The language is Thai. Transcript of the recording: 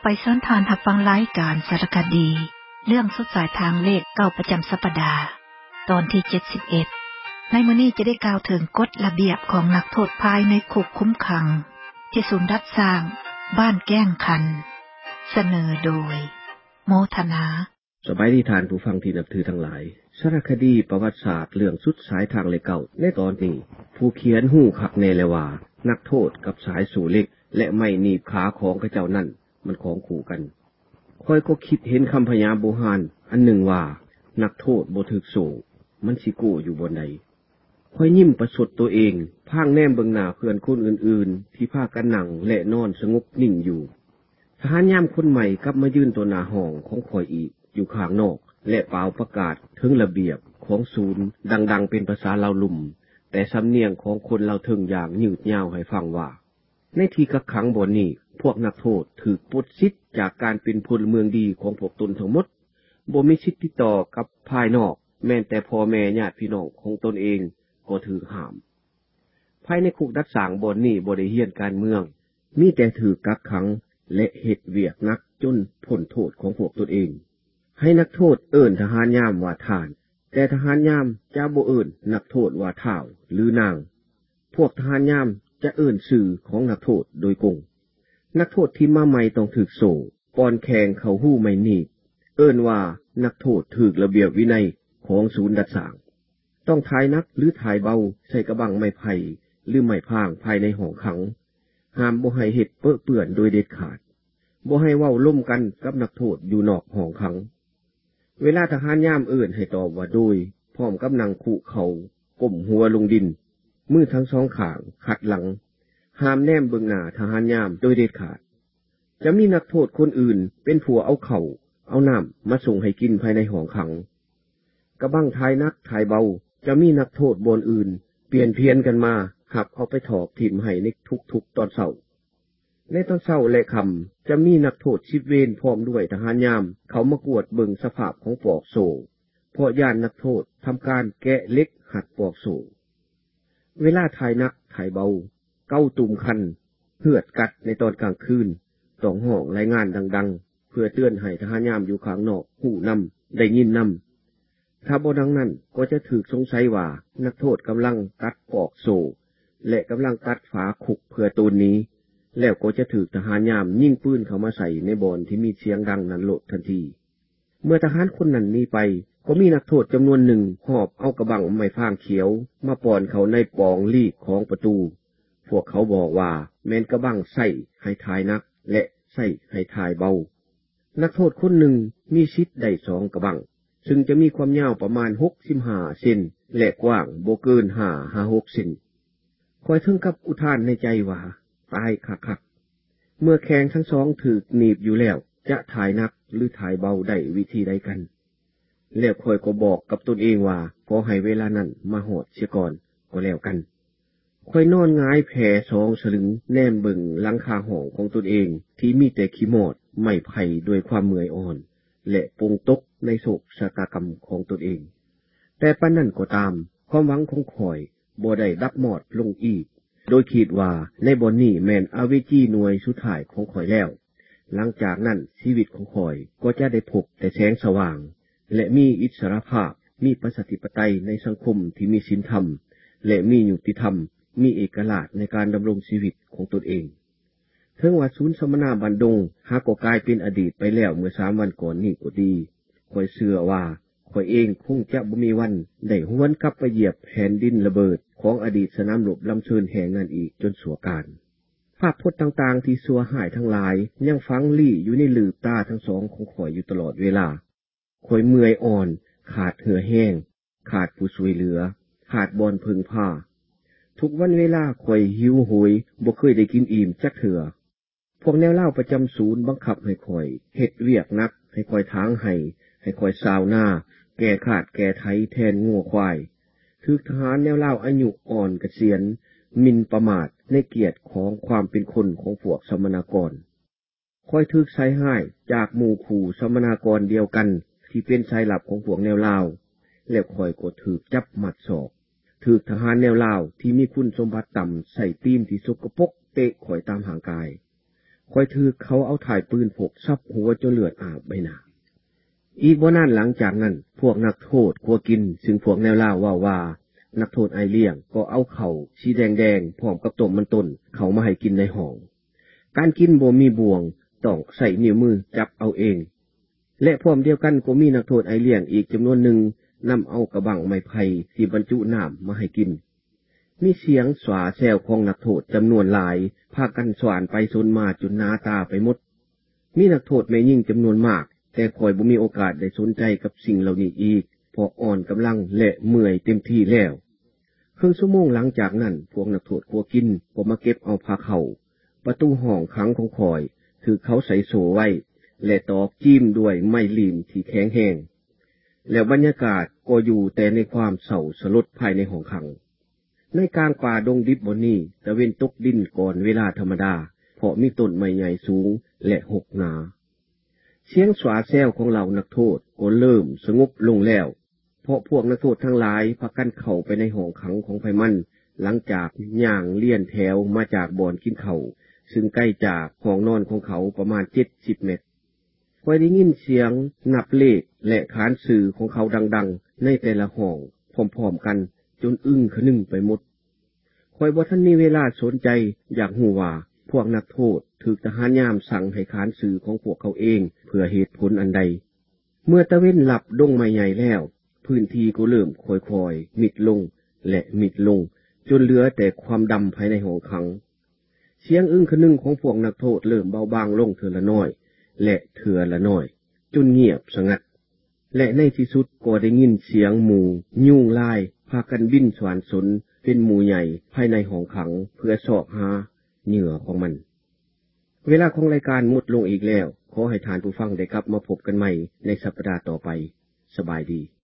ไปซ้อนทานหับฟังรายการสารคดีเรื่องสุดสายทางเลขเก้าประจำสัปดาห์ตอนที่71ในมื้อนี้จะได้กล่าวถึงกฎระเบียบของนักโทษภายในคุกคุ้มขังที่ศูนย์รัฐสร้างบ้านแก้งคันเสนอโดยโมทนาสบายดีทานผู้ฟังที่นับถือทั้งหลายสารคดีประวัติศาสตร์เรื่องสุดสายทางเลขเก้าในตอนนี้ผู้เขียนหู้คักแน่เลยว่านักโทษกับสายสู่เหล็กและไม่หนีบขาของพระเจ้านั่นมันของคู่กันค่อยก็คิดเห็นคำพยาโบราณอันหนึ่งว่านักโทษบ่ถึกโซ่มันสิโก้อยู่บนใดค่อยยิ้มประสดตัวเองพางแนมเบิ่งหน้าเพื่อนคนอื่นๆที่พากันนั่งและนอนสงบนิ่งอยู่ทหารยามคนใหม่กลับมายืนตัวหน้าห้องของข่อยอีกอยู่ข้างนอกและเป่าประกาศถึงระเบียบของศูนย์ดังๆเป็นภาษาลาวลุ่มแต่สำเนียงของคนลาวถึงอย่างยืดยาวให้ฟังว่าในที่กักขังบ่อนนี้พวกนักโทษถูกปลดสิทธิ์จากการเป็นพลเมืองดีของพวกตนทั้งหมดบ่มีสิทธิ์ติดต่อกับภายนอกแม้แต่พ่อแม่ญาติพี่น้องของตนเองก็ถูกห้ามภายในคุกดัดสร้างบ่อนนี้บ่ได้เฮียนการเมืองมีแต่ถูกกักขังและเฮ็ดเวียกหนักจนพ้นโทษของพวกตนเองให้นักโทษเอิ้นทหารยามว่าท่านแต่ทหารยามจะบ่เอิ้นนักโทษว่าท้าวหรือนางพวกทหารยามจะเอิ้นชื่อของนักโทษโดยกงนักโทษที่มาใหม่ต้องถูกโซ่ป้อนแข่งเข้าหู้ไม่หนีบเอิ้นว่านักโทษถูกระเบียบวินัยของศูนย์ดัดสร้างต้องถ่ายหนักหรือถ่ายเบาใส่กระบังไม้ไผ่หรือไม้พางภายในห้องขังห้ามบ่ให้เฮ็ดเปื้อเปื้อนโดยเด็ดขาดบ่ให้เว้าล่มกันกับนักโทษอยู่นอกห้องขังเวลาทหารยามเอิ้นให้ตอบว่าโดยพร้อมกับนั่งคุเข่าก้มหัวลงดินมือทั้งสองข้างขัดหลังห้ามแนมเบิ่งหน้าทหารยามโดยเด็ดขาดจะมีนักโทษคนอื่นเป็นผัวเอาเข่าเอาน้ำมาส่งให้กินภายในห้องขังกระบังทายนักทายเบาจะมีนักโทษบนอื่นเปลี่ยนเพียนกันมาหับเอาไปถอกถิ่มให้ในทุกตอนเช้าในตอนเช้าและค่ำจะมีนักโทษ10เวรพร้อมด้วยทหารยามเขามากวดเบิ่งสภาพของปลอกโซ่เพราะย่านนักโทษทำการแกะเหล็กหัดปลอกโซ่เวลาทายนักทายเบาเก้าตุ่มคันเหือดกัดในตอนกลางคืนต้องห้องรายงานดังๆเพื่อเตือนให้ทหารยามอยู่ข้างนอกหู้นำได้ยินนำถ้าบ่ดังนั้นก็จะถูกสงสัยว่านักโทษกำลังตัดปลอกโซ่และกำลังตัดฝาคุกเพื่อตูนนี้แล้วก็จะถูกทหารยามยิงปืนเข้ามาใส่ในบ่อนที่มีเสียงดังนั้นโลดทันทีเมื่อทหารคนนั้นหนีไปก็มีนักโทษจำนวนหนึ่งหอบเอากระบังไม้พางเขียวมาป้อนเขาในปองลีกของประตูพวกเขาบอกว่าแม้นกระบังใส่ให้ทายนักและใส่ให้ทายเบานักโทษคนหนึ่งมีสิทธิ์ได้2กระบังซึ่งจะมีความยาวประมาณ65เซนและกว้างบ่เกิน5-6เซนคอยถึงกับอุทานในใจว่าตายคักๆเมื่อแข้งทั้งสองถูกหนีบอยู่แล้วจะถ่ายนักหรือถ่ายเบาได้วิธีใดกันแล้วคอยก็บอกกับตนเองว่าขอให้เวลานั้นมาหอดเสียก่อนก็แล้วกันคอยนอนหงายแผ่2สลึงแนมเบิ่งหลังคาห้องของตนเองที่มีแต่ขี้มอดไม้ไผ่ด้วยความเมื่อยอ่อนและปงตกในโศกชะตากรรมของตนเองแต่ปานนั้นก็ตามความหวังของข่อยบ่ได้ดับหมอดลงอีกโดยคิดว่าในบ่อนนี้แม่นอเวจีหน่วยสุดท้ายของข่อยแล้วหลังจากนั้นชีวิตของข่อยก็จะได้พบแต่แสงสว่างและมีอิสรภาพมีประชาธิปไตยในสังคมที่มีศีลธรรมและมียุติธรรมมีเอกราชในการดำรงชีวิตของตนเองถึงว่าศูนย์สมนาบันดงหากก็กลายเป็นอดีตไปแล้วเมื่อ3วันก่อนนี้ก็ดีข่อยเชื่อว่าข่อยเองคงจะบ่มีวันได้หวนกลับไปเหยียบแผ่นดินระเบิดของอดีตสนามรบลำเชิญแห่งนั้นอีกจนสัวการภาพพจน์ต่างๆที่สัวหายทั้งหลายยังฝังลี่อยู่ในลืบตาทั้งสองของข่อยอยู่ตลอดเวลาข่อยเมื่อยอ่อนขาดเหือแห้งขาดผู้ช่วยเหลือขาดบอนพึ่งผ้าทุกวันเวลาข่อยหิวโหยบ่เคยได้กินอิ่มจักเถื่อพวกแนวเล่าประจำศูนย์บังคับให้ข่อยเฮ็ดเวียกนักให้ข่อยทางให้ข่อยซาวหน้าแก่ขาดแก่ไถแทนงัวควายถูกทหารแนวเล่าอายุอ่อนเกษียณหมิ่นประมาทในเกียรติของความเป็นคนของพวกสมณกรค่อยถูกใส่ให้จากหมู่คู่สมณกรเดียวกันที่เป็นสายลับของพวกแนวเล่าแล้วค่อยก็ถูกจับมัดศอกถูกทหารแนวเล่าที่มีคุณสมบัติต่ำใส่ตีนที่สกปรกเตะข่อยตามห่างกายคค่อยถือเขาเอาถ่ายปืนพกซับหัวจนเลือดอาบใบหน้าอีกบ่นานหลังจากนั้นพวกนักโทษขัวกินซึ่งพวกแนวล่าว่านักโทษไอเลี้ยงก็เอาเข่าสีแดงๆพร้อมกับต้มมันต้นเขามาให้กินในห้องการกินบ่มีบ่วงต้องใส่นิ้วมือจับเอาเองและพร้อมเดียวกันก็มีนักโทษไอเลี้ยงอีกจำนวนหนึ่งนำเอากระบังไม้ไผ่ที่บรรจุน้ำมาให้กินมีเสียงสวาแซวของนักโทษจำนวนหลายพากันสวานไปสนมาจนหน้าตาไปหมดมีนักโทษแม่ยิ่งจำนวนมากแต่คอยบ่มีโอกาสได้สนใจกับสิ่งเหล่านี้อีกเพราะอ่อนกำลังและเมื่อยเต็มที่แล้วครึ่งชั่วโมงหลังจากนั้นพวกนักโทษขัวกินก็มาเก็บเอาผ้าเข่าประตูห้องขังของคอยคือเขาใส่โซ่ไว้และตอกจิ้มด้วยไม้ลีมที่แข็งแห้งแล้วบรรยากาศก็อยู่แต่ในความเศร้าสลดภายในห้องขังในกลางป่าดงดิบบนนี้ตะเวนตกดินก่อนเวลาธรรมดาเพราะมีต้นไม้ใหญ่สูงและหกหนาเสียงสวาแซวของเหล่านักโทษก็เริ่มสงบลงแล้วเพราะพวกนักโทษทั้งหลายพากันเข้าไปในห้องขังของไพมันหลังจากย่างเลี่ยนแถวมาจากบ่อนกินข้าวซึ่งใกล้จากห้องนอนของเขาประมาณ70 เมตรคอยได้ยินเสียงนับเลขและขานสื่อของเขาดังๆในแต่ละห้องพร้อมๆกันจนอึ้งขนึงไปหมดคอยบ่ทันมีเวลาสนใจอยากฮู้ว่าพวกนักโทษถูกทหารยามสั่งให้ขานสื่อของพวกเขาเองเพื่อเหตุผลอันใดเมื่อตะเว้นหลับดงไม้ใหญ่แล้วพื้นที่ก็เริ่มค่อยๆมิดลงและมิดลงจนเหลือแต่ความดำภายในห้องขังเสียงอึ้งขนึงของพวกนักโทษเริ่มเบาบางลงเถื่อละน้อยและเถื่อละน้อยจนเงียบสงัดและในที่สุดก็ได้ยินเสียงหมู่ยุ่งลายพากันบินสวรรค์สนเป็นหมู่ใหญ่ภายในห้องขังเพื่อสอบหาเหยื่อของมันเวลาของรายการหมดลงอีกแล้วขอให้ทานผู้ฟังได้กลับมาพบกันใหม่ในสัปดาห์ต่อไปสบายดี